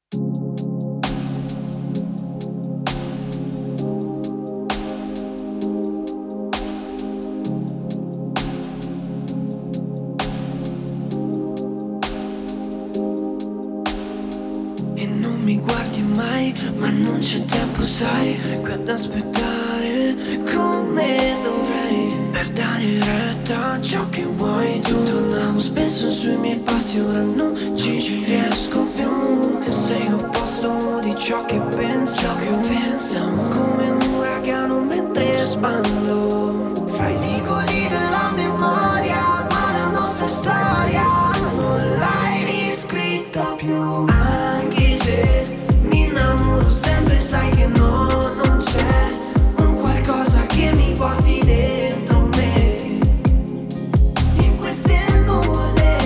E non mi guardi mai, ma non c'è tempo, sai, qui ad aspettare come dovrei, per dare retta a ciò che vuoi tu. Tornavo spesso sui miei passi, ora non ci riesco più. E sei l'opposto di ciò che pensavo, come un uragano mentre sbando fra i vicoli della memoria, ma la nostra storia non l'hai riscritta più. Anche se mi innamoro sempre, sai che no, non c'è un qualcosa che mi porti dentro me, in queste nuvole.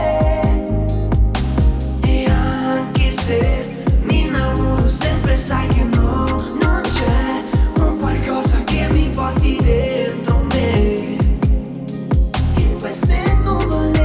E anche se mi innamoro sempre, sai che no, non c'è un qualcosa che mi porti dentro me, in queste nuvole.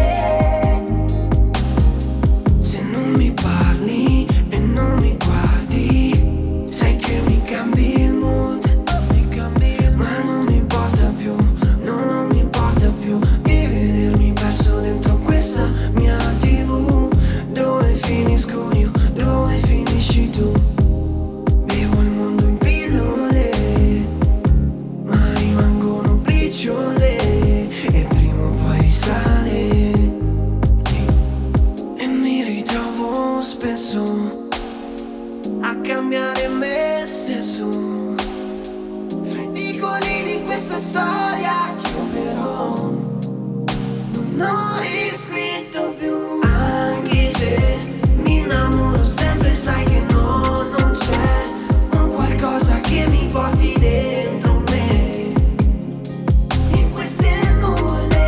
Se non mi parli e non mi guardi, sai che mi cambi il mood, ma non mi importa più, no, non mi importa più di vedermi perso dentro questa mia TV. Dove finisco io, dove finisci tu? Bevo il mondo in pillole, ma rimangono briciole, e prima o poi risale. E mi ritrovo spesso a cambiare me stesso fra i vicoli di questa storia che io però non ho riscritto più. Anche se mi innamoro sempre, sai che no, non c'è un qualcosa che mi porti dentro me, in queste nuvole.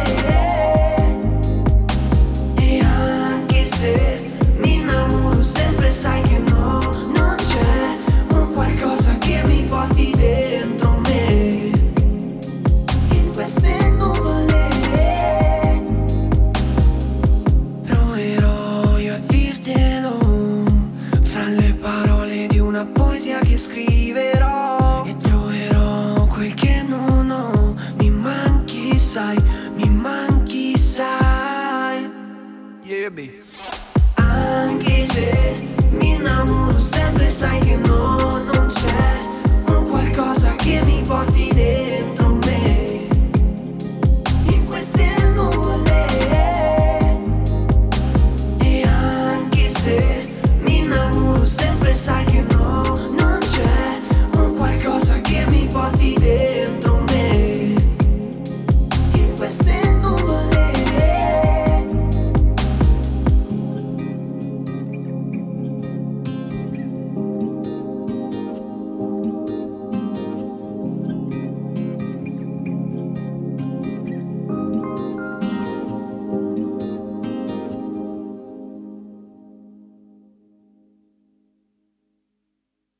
E anche se mi innamoro sempre, sai che no, non c'è un qualcosa che mi porti dentro me, in queste nuvole. Proverò io a dirtelo fra le parole di una poesia che scriverò, e troverò quel che non ho. Mi manchi, sai, mi manchi, sai. Yeah, baby. Anche se mi innamoro sempre, sai che no, non c'è un qualcosa che mi porti dentro